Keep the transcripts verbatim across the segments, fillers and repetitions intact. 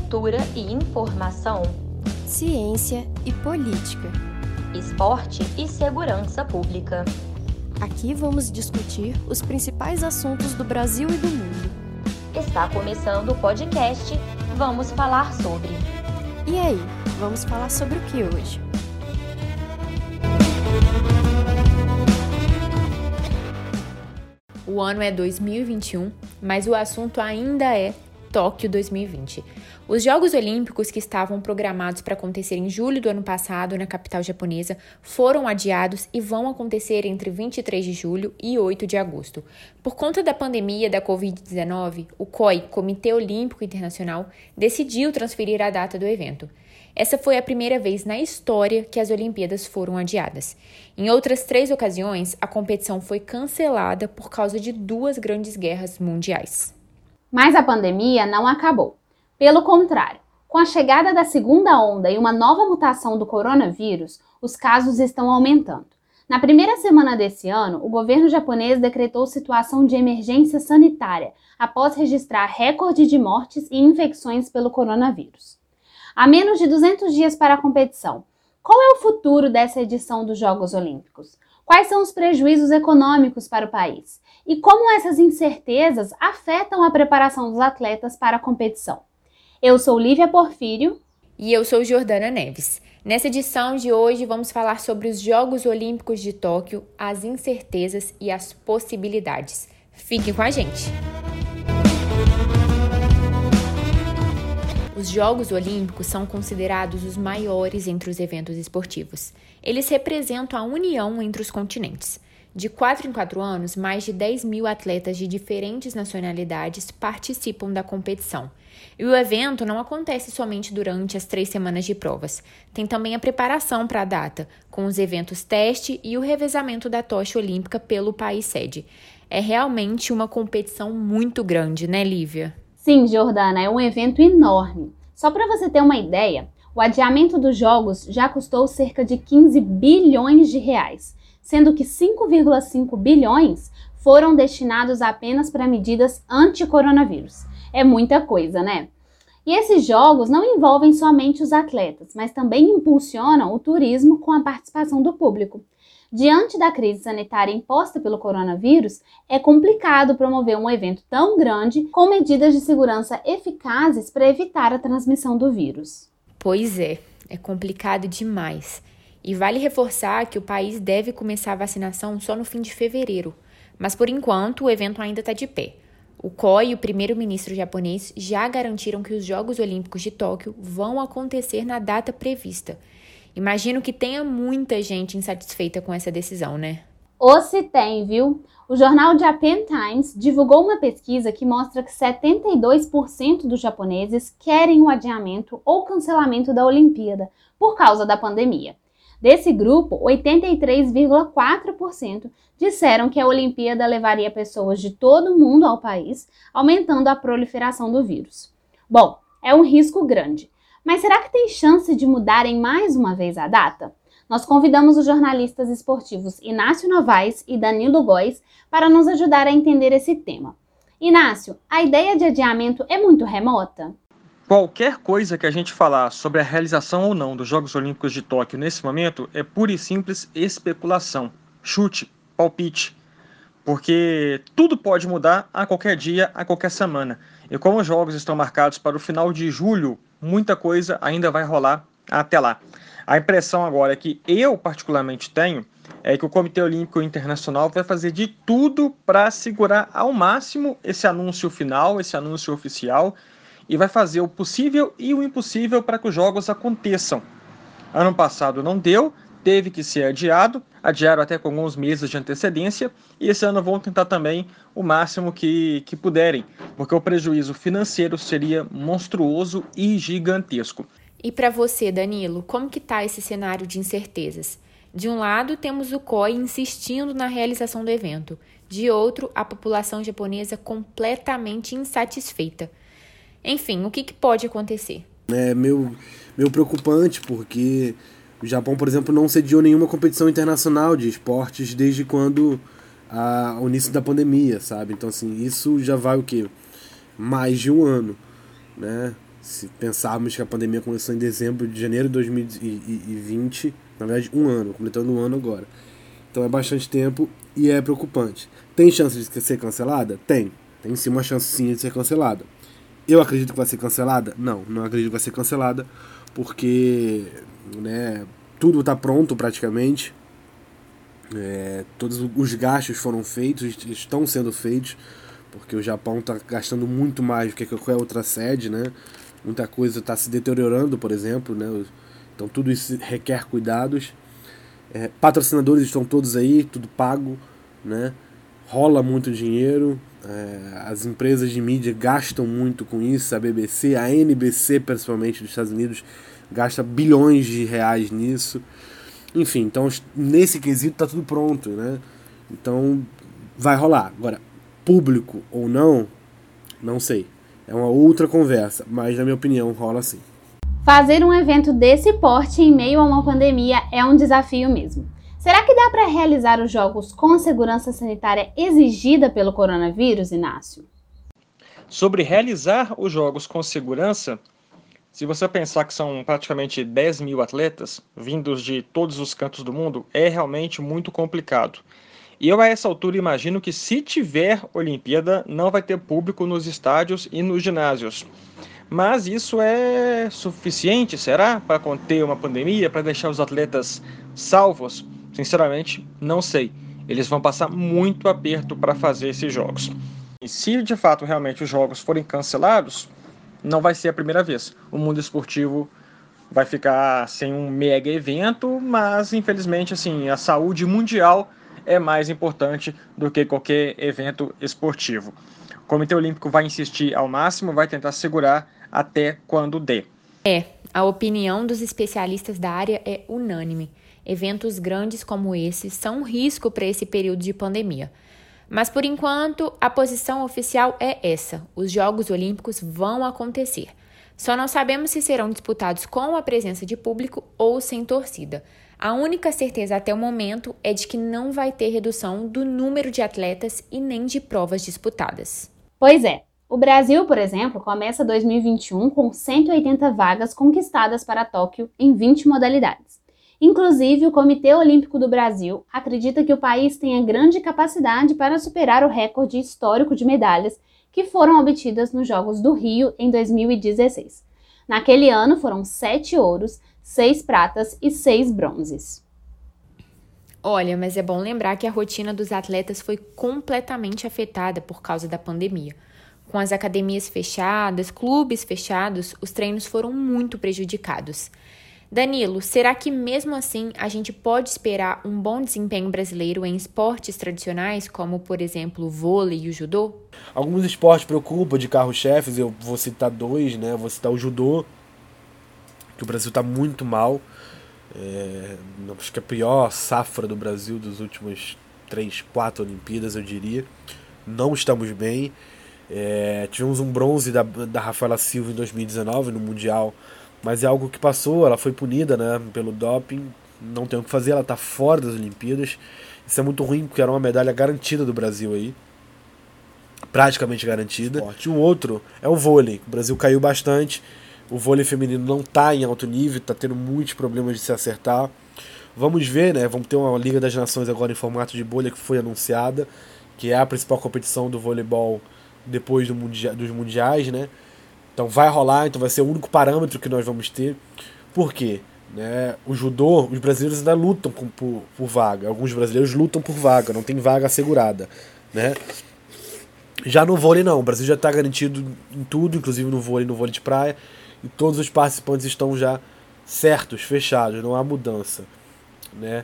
cultura e informação, ciência e política, esporte e segurança pública. Aqui vamos discutir os principais assuntos do Brasil e do mundo. Está começando o podcast Vamos Falar Sobre. E aí, vamos falar sobre o que hoje? O ano é dois mil e vinte e um, mas o assunto ainda é Tóquio dois mil e vinte. Os Jogos Olímpicos, que estavam programados para acontecer em julho do ano passado na capital japonesa, foram adiados e vão acontecer entre vinte e três de julho e oito de agosto. Por conta da pandemia da covid dezenove, o C O I, Comitê Olímpico Internacional, decidiu transferir a data do evento. Essa foi a primeira vez na história que as Olimpíadas foram adiadas. Em outras três ocasiões, a competição foi cancelada por causa de duas grandes guerras mundiais. Mas a pandemia não acabou. Pelo contrário, com a chegada da segunda onda e uma nova mutação do coronavírus, os casos estão aumentando. Na primeira semana desse ano, o governo japonês decretou situação de emergência sanitária após registrar recorde de mortes e infecções pelo coronavírus. Há menos de duzentos dias para a competição. Qual é o futuro dessa edição dos Jogos Olímpicos? Quais são os prejuízos econômicos para o país? E como essas incertezas afetam a preparação dos atletas para a competição? Eu sou Lívia Porfírio. E eu sou Jordana Neves. Nessa edição de hoje vamos falar sobre os Jogos Olímpicos de Tóquio, as incertezas e as possibilidades. Fiquem com a gente! Os Jogos Olímpicos são considerados os maiores entre os eventos esportivos. Eles representam a união entre os continentes. De quatro em quatro anos, mais de dez mil atletas de diferentes nacionalidades participam da competição. E o evento não acontece somente durante as três semanas de provas. Tem também a preparação para a data, com os eventos teste e o revezamento da tocha olímpica pelo país sede. É realmente uma competição muito grande, né, Lívia? Sim, Jordana, é um evento enorme. Só para você ter uma ideia, o adiamento dos Jogos já custou cerca de quinze bilhões de reais, sendo que cinco vírgula cinco bilhões foram destinados apenas para medidas anti-coronavírus. É muita coisa, né? E esses jogos não envolvem somente os atletas, mas também impulsionam o turismo com a participação do público. Diante da crise sanitária imposta pelo coronavírus, é complicado promover um evento tão grande com medidas de segurança eficazes para evitar a transmissão do vírus. Pois é, é complicado demais. E vale reforçar que o país deve começar a vacinação só no fim de fevereiro. Mas, por enquanto, o evento ainda está de pé. O C O I e o primeiro-ministro japonês já garantiram que os Jogos Olímpicos de Tóquio vão acontecer na data prevista. Imagino que tenha muita gente insatisfeita com essa decisão, né? Ou se tem, viu? O jornal Japan Times divulgou uma pesquisa que mostra que setenta e dois por cento dos japoneses querem o adiamento ou cancelamento da Olimpíada por causa da pandemia. Desse grupo, oitenta e três vírgula quatro por cento disseram que a Olimpíada levaria pessoas de todo o mundo ao país, aumentando a proliferação do vírus. Bom, é um risco grande. Mas será que tem chance de mudarem mais uma vez a data? Nós convidamos os jornalistas esportivos Inácio Novaes e Danilo Góes para nos ajudar a entender esse tema. Inácio, a ideia de adiamento é muito remota? Qualquer coisa que a gente falar sobre a realização ou não dos Jogos Olímpicos de Tóquio nesse momento é pura e simples especulação, chute, palpite, porque tudo pode mudar a qualquer dia, a qualquer semana. E como os Jogos estão marcados para o final de julho, muita coisa ainda vai rolar até lá. A impressão agora que eu particularmente tenho é que o Comitê Olímpico Internacional vai fazer de tudo para segurar ao máximo esse anúncio final, esse anúncio oficial, e vai fazer o possível e o impossível para que os Jogos aconteçam. Ano passado não deu, teve que ser adiado, adiaram até com alguns meses de antecedência, e esse ano vão tentar também o máximo que, que puderem, porque o prejuízo financeiro seria monstruoso e gigantesco. E para você, Danilo, como que está esse cenário de incertezas? De um lado, temos o C O I insistindo na realização do evento. De outro, a população japonesa completamente insatisfeita. Enfim, o que, que pode acontecer? É meio, meio preocupante, porque o Japão, por exemplo, não sediou nenhuma competição internacional de esportes desde quando a, o início da pandemia, sabe? Então, assim, isso já vai o quê? Mais de um ano, né? Se pensarmos que a pandemia começou em dezembro de janeiro de dois mil e vinte, na verdade um ano, completando um ano agora. Então é bastante tempo e é preocupante. Tem chance de ser cancelada? Tem. Tem sim uma chance sim de ser cancelada. Eu acredito que vai ser cancelada? Não, não acredito que vai ser cancelada, porque, né, tudo está pronto praticamente. É, todos os gastos foram feitos, estão sendo feitos, porque o Japão está gastando muito mais do que qualquer outra sede, né? Muita coisa está se deteriorando, por exemplo, né? Então tudo isso requer cuidados. É, patrocinadores estão todos aí, tudo pago, né? Rola muito dinheiro, é, as empresas de mídia gastam muito com isso, a B B C, a N B C principalmente dos Estados Unidos gasta bilhões de reais nisso. Enfim, então nesse quesito tá tudo pronto, né? Então vai rolar. Agora, público ou não, não sei. É uma outra conversa, mas na minha opinião rola sim. Fazer um evento desse porte em meio a uma pandemia é um desafio mesmo. Será que dá para realizar os jogos com a segurança sanitária exigida pelo coronavírus, Inácio? Sobre realizar os jogos com segurança, se você pensar que são praticamente dez mil atletas vindos de todos os cantos do mundo, é realmente muito complicado. E eu a essa altura imagino que se tiver Olimpíada, não vai ter público nos estádios e nos ginásios. Mas isso é suficiente, será? Para conter uma pandemia, para deixar os atletas salvos? Sinceramente, não sei. Eles vão passar muito aperto para fazer esses jogos. E se de fato realmente os jogos forem cancelados, não vai ser a primeira vez. O mundo esportivo vai ficar sem um mega evento, mas infelizmente assim, a saúde mundial é mais importante do que qualquer evento esportivo. O Comitê Olímpico vai insistir ao máximo, vai tentar segurar até quando der. É, a opinião dos especialistas da área é unânime. Eventos grandes como esse são um risco para esse período de pandemia. Mas, por enquanto, a posição oficial é essa. Os Jogos Olímpicos vão acontecer. Só não sabemos se serão disputados com a presença de público ou sem torcida. A única certeza até o momento é de que não vai ter redução do número de atletas e nem de provas disputadas. Pois é. O Brasil, por exemplo, começa dois mil e vinte e um com cento e oitenta vagas conquistadas para Tóquio em vinte modalidades. Inclusive, o Comitê Olímpico do Brasil acredita que o país tenha grande capacidade para superar o recorde histórico de medalhas que foram obtidas nos Jogos do Rio em dois mil e dezesseis. Naquele ano foram sete ouros, seis pratas e seis bronzes. Olha, mas é bom lembrar que a rotina dos atletas foi completamente afetada por causa da pandemia. Com as academias fechadas, clubes fechados, os treinos foram muito prejudicados. Danilo, será que mesmo assim a gente pode esperar um bom desempenho brasileiro em esportes tradicionais, como por exemplo o vôlei e o judô? Alguns esportes preocupam de carro-chefes, eu vou citar dois, né? Vou citar o judô, que o Brasil está muito mal. É, acho que é a pior safra do Brasil dos últimos três, quatro Olimpíadas, eu diria. Não estamos bem. É, tivemos um bronze da, da Rafaela Silva em dois mil e dezenove no Mundial, mas é algo que passou, ela foi punida, né, pelo doping, não tem o que fazer, ela está fora das Olimpíadas. Isso é muito ruim, porque era uma medalha garantida do Brasil aí, praticamente garantida. E o outro é o vôlei, o Brasil caiu bastante, o vôlei feminino não está em alto nível, está tendo muitos problemas de se acertar. Vamos ver, né, vamos ter uma Liga das Nações agora em formato de bolha que foi anunciada, que é a principal competição do voleibol depois do mundia- dos mundiais, né? Então vai rolar, então vai ser o único parâmetro que nós vamos ter. Por quê? Né? O judô, os brasileiros ainda lutam com, por, por vaga. Alguns brasileiros lutam por vaga, não tem vaga assegurada, né? Já no vôlei não, o Brasil já está garantido em tudo, inclusive no vôlei, no vôlei de praia, e todos os participantes estão já certos, fechados, não há mudança, né?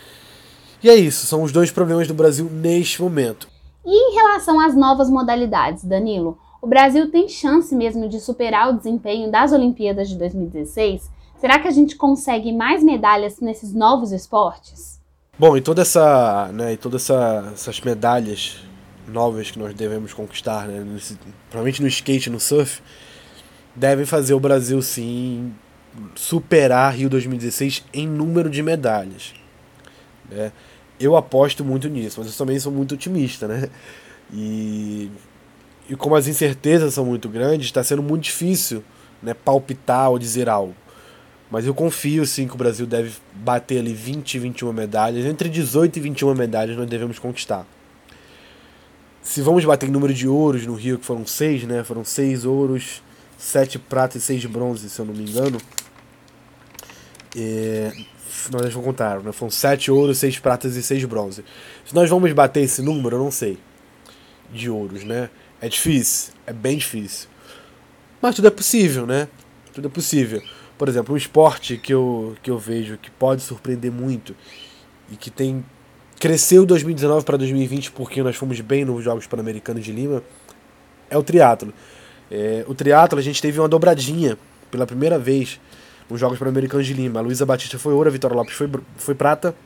E é isso, são os dois problemas do Brasil neste momento. E em relação às novas modalidades, Danilo, o Brasil tem chance mesmo de superar o desempenho das Olimpíadas de dois mil e dezesseis? Será que a gente consegue mais medalhas nesses novos esportes? Bom, e toda essa, né, e todas essa, essas medalhas novas que nós devemos conquistar, né, nesse, provavelmente no skate e no surf, devem fazer o Brasil sim superar Rio dois mil e dezesseis em número de medalhas, né? Eu aposto muito nisso, mas eu também sou muito otimista, né? E, e como as incertezas são muito grandes, está sendo muito difícil, né, palpitar ou dizer algo. Mas eu confio sim que o Brasil deve bater ali vinte, vinte e uma medalhas. Entre dezoito e vinte e uma medalhas nós devemos conquistar. Se vamos bater em número de ouros no Rio, que foram seis, né? Foram seis ouros, sete pratas e seis bronzes, se eu não me engano. É, nós vamos contar, né? Foram sete ouros, seis pratas e seis bronzes. Se nós vamos bater esse número, eu não sei. De ouros, né? É difícil, é bem difícil. Mas tudo é possível, né? Tudo é possível. Por exemplo, um esporte que eu, que eu vejo que pode surpreender muito e que tem cresceu dois mil e dezenove para dois mil e vinte porque nós fomos bem nos Jogos Pan-Americanos de Lima, é o triatlo. É, o triatlo a gente teve uma dobradinha pela primeira vez nos Jogos Pan-Americanos de Lima. A Luísa Batista foi ouro, a Vitória Lopes foi, foi prata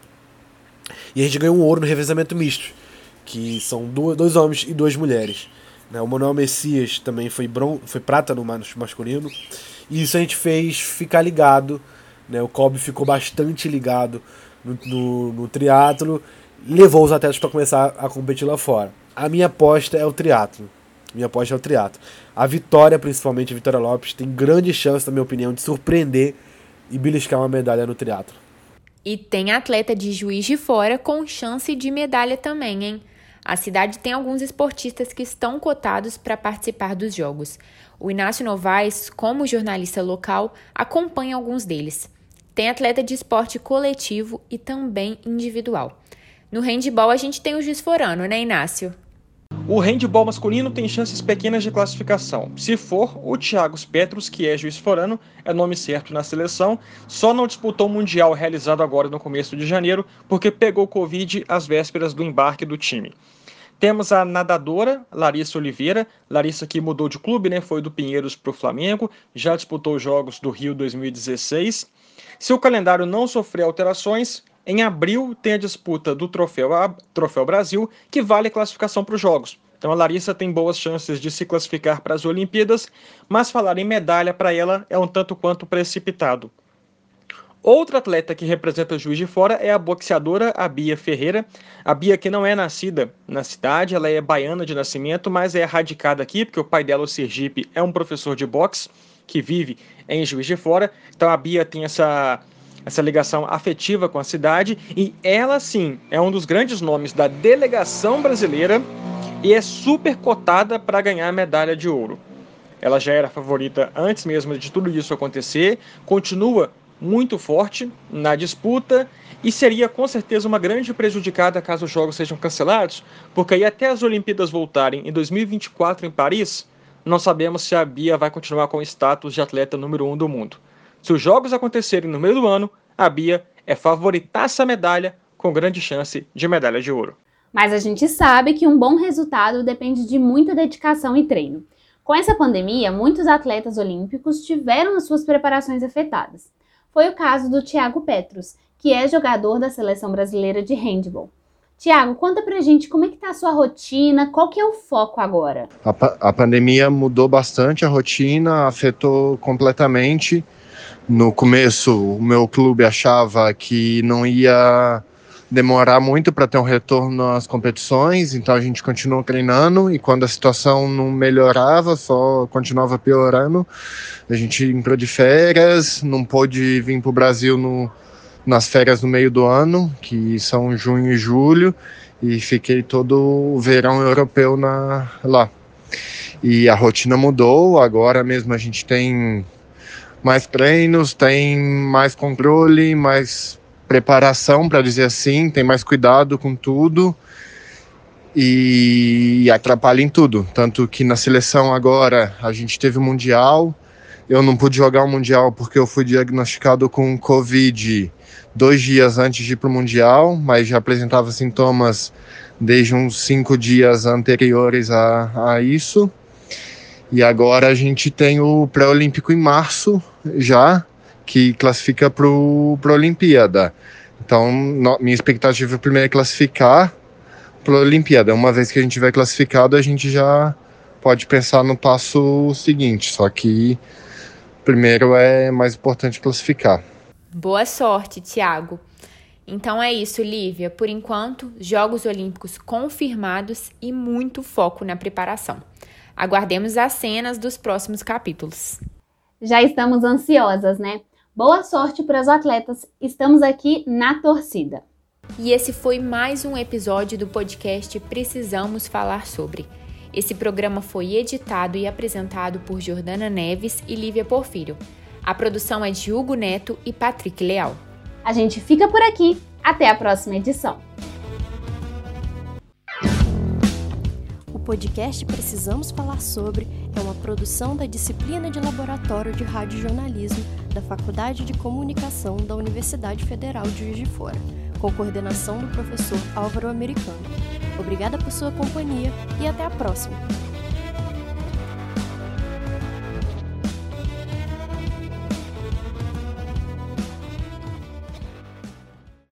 e a gente ganhou um ouro no revezamento misto, que são dois, dois homens e duas mulheres. Né? O Manuel Messias também foi, bron, foi prata no masculino. E isso a gente fez ficar ligado, né? O Kobe ficou bastante ligado no, no, no triatlo e levou os atletas para começar a competir lá fora. A minha aposta é o triatlo. Minha aposta é o triatlo. A Vitória, principalmente a Vitória Lopes, tem grande chance, na minha opinião, de surpreender e beliscar uma medalha no triatlo. E tem atleta de Juiz de Fora com chance de medalha também, hein? A cidade tem alguns esportistas que estão cotados para participar dos Jogos. O Inácio Novaes, como jornalista local, acompanha alguns deles. Tem atleta de esporte coletivo e também individual. No handebol a gente tem o Juiz Forano, né, Inácio? O handebol masculino tem chances pequenas de classificação. Se for, o Thiago Petros, que é Juiz Forano, é nome certo na seleção, só não disputou o Mundial realizado agora no começo de janeiro, porque pegou Covid às vésperas do embarque do time. Temos a nadadora Larissa Oliveira, Larissa que mudou de clube, né? Foi do Pinheiros para o Flamengo, já disputou os Jogos do Rio dois mil e dezesseis. Se o calendário não sofrer alterações, em abril tem a disputa do Troféu, Troféu Brasil, que vale classificação para os Jogos. Então a Larissa tem boas chances de se classificar para as Olimpíadas, mas falar em medalha para ela é um tanto quanto precipitado. Outra atleta que representa o Juiz de Fora é a boxeadora a Bia Ferreira. A Bia que não é nascida na cidade, ela é baiana de nascimento, mas é radicada aqui, porque o pai dela, o Sergipe, é um professor de boxe que vive em Juiz de Fora. Então a Bia tem essa, essa ligação afetiva com a cidade e ela sim é um dos grandes nomes da delegação brasileira e é super cotada para ganhar a medalha de ouro. Ela já era favorita antes mesmo de tudo isso acontecer, continua muito forte na disputa e seria com certeza uma grande prejudicada caso os jogos sejam cancelados, porque aí até as Olimpíadas voltarem em dois mil e vinte e quatro em Paris, não sabemos se a Bia vai continuar com o status de atleta número um do mundo. Se os jogos acontecerem no meio do ano, a Bia é favoritaça a medalha com grande chance de medalha de ouro. Mas a gente sabe que um bom resultado depende de muita dedicação e treino. Com essa pandemia, muitos atletas olímpicos tiveram as suas preparações afetadas. Foi o caso do Thiago Petros, que é jogador da Seleção Brasileira de Handebol. Thiago, conta pra gente como é que tá a sua rotina, qual que é o foco agora? A, pa- a pandemia mudou bastante a rotina, afetou completamente. No começo, o meu clube achava que não ia demorar muito para ter um retorno às competições, então a gente continuou treinando e quando a situação não melhorava, só continuava piorando, a gente entrou de férias, não pôde vir para o Brasil no, nas férias no meio do ano, que são junho e julho, e fiquei todo o verão europeu na, lá. E a rotina mudou, agora mesmo a gente tem mais treinos, tem mais controle, mais preparação, para dizer assim, tem mais cuidado com tudo e atrapalha em tudo. Tanto que na seleção agora a gente teve o Mundial, eu não pude jogar o Mundial porque eu fui diagnosticado com Covid dois dias antes de ir para o Mundial, mas já apresentava sintomas desde uns cinco dias anteriores a, a isso. E agora a gente tem o pré-olímpico em março já, que classifica para a Olimpíada. Então, no, minha expectativa é primeiro é classificar para a Olimpíada. Uma vez que a gente tiver classificado, a gente já pode pensar no passo seguinte. Só que primeiro é mais importante classificar. Boa sorte, Thiago. Então é isso, Lívia. Por enquanto, Jogos Olímpicos confirmados e muito foco na preparação. Aguardemos as cenas dos próximos capítulos. Já estamos ansiosas, né? Boa sorte para os atletas, estamos aqui na torcida. E esse foi mais um episódio do podcast Precisamos Falar Sobre. Esse programa foi editado e apresentado por Jordana Neves e Lívia Porfírio. A produção é de Hugo Neto e Patrick Leal. A gente fica por aqui, até a próxima edição. O podcast Precisamos Falar Sobre é uma produção da disciplina de Laboratório de Radiojornalismo da Faculdade de Comunicação da Universidade Federal de Juiz de Fora, com coordenação do professor Álvaro Americano. Obrigada por sua companhia e até a próxima!